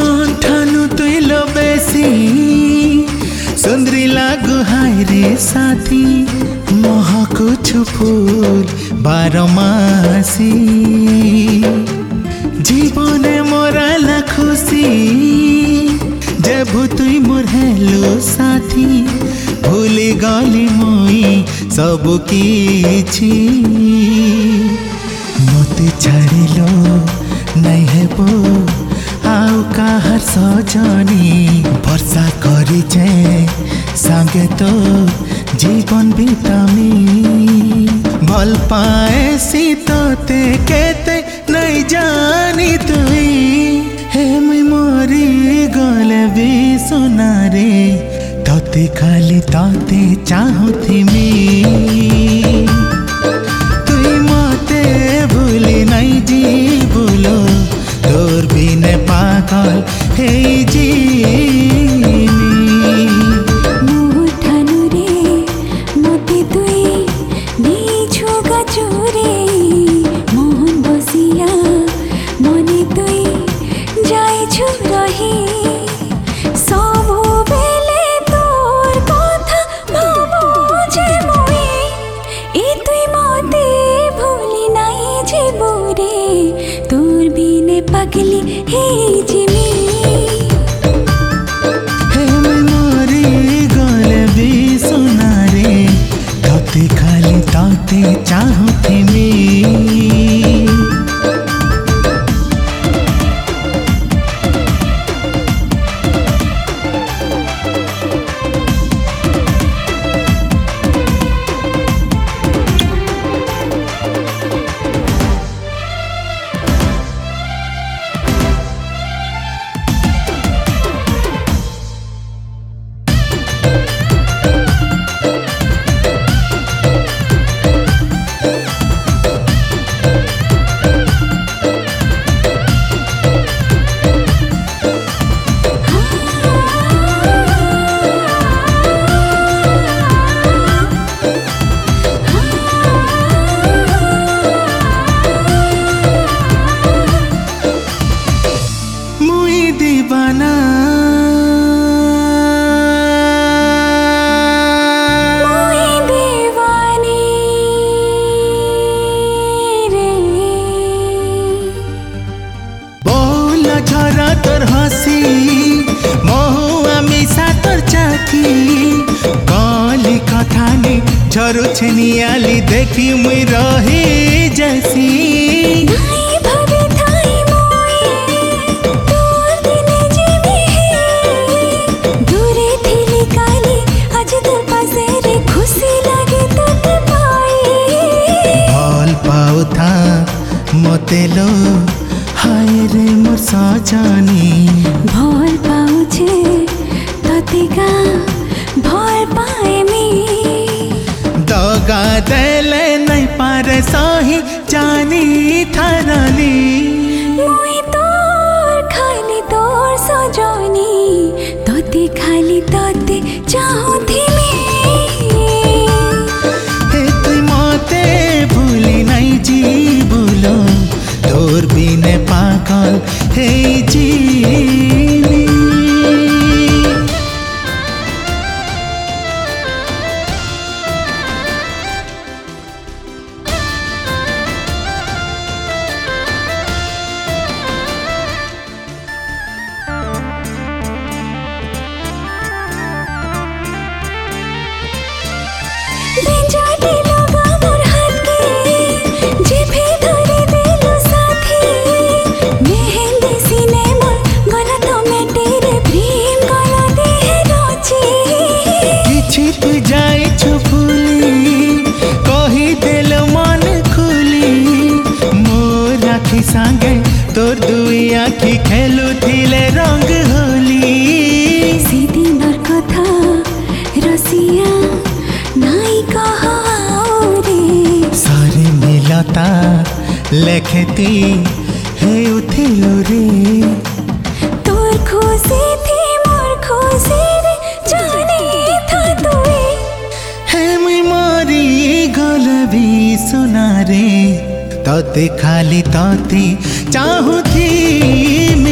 जान ठानु तुई लो बेसी सुंदरी लागु हाय रे साथी महको छु फूल बारमासी जीवने मोराला खुशी जेबु तुई मोर हेलो साथी भूली गली मुई सबु किछि मते छाड़िलो नहीं हेबो आउ काहार सजनी वर्षा करी संगे तो जीवन बितामी भल पाए सीतते केते नहीं जानी तुई हे मुई मरी गले भी सुना रे तते खाली तते चाहुथिमी तुई मते भूली नहीं जी बोलो तोर बिने पागल हे जी पगली हे जिमी हे मेमोरी गले भी सुना रे तते खाली तते चाहुथिमी दीवाना दीवानी रे बोला झरा तोर हसी महुआ मिसा तोर चाकी कली कथानी झरु छेनियाली देखी मुई रही जैसी मते लो हाय रे मोर सजनी भल पाउछे ततिका भल पाएमी दगा देले नहीं पारे सही जानी थारली मुई तोर खाली तोर सजनी तते खाली तते चाहुथिमी हे तुई मते भूली नहीं जी बोलो तोर बिने पागल हे जी सांगे तोर दुई आखि खेलु थिले रंग होली सेदिनर कथा रसिया नाई कहाओ रे सारे मिलता लेखती हे उथिलो रे तोर खुशी थी मोर खुशी रे जानी था तुई हे मुई मरी गले भी सुना रे तते खाली तते चाहुथी।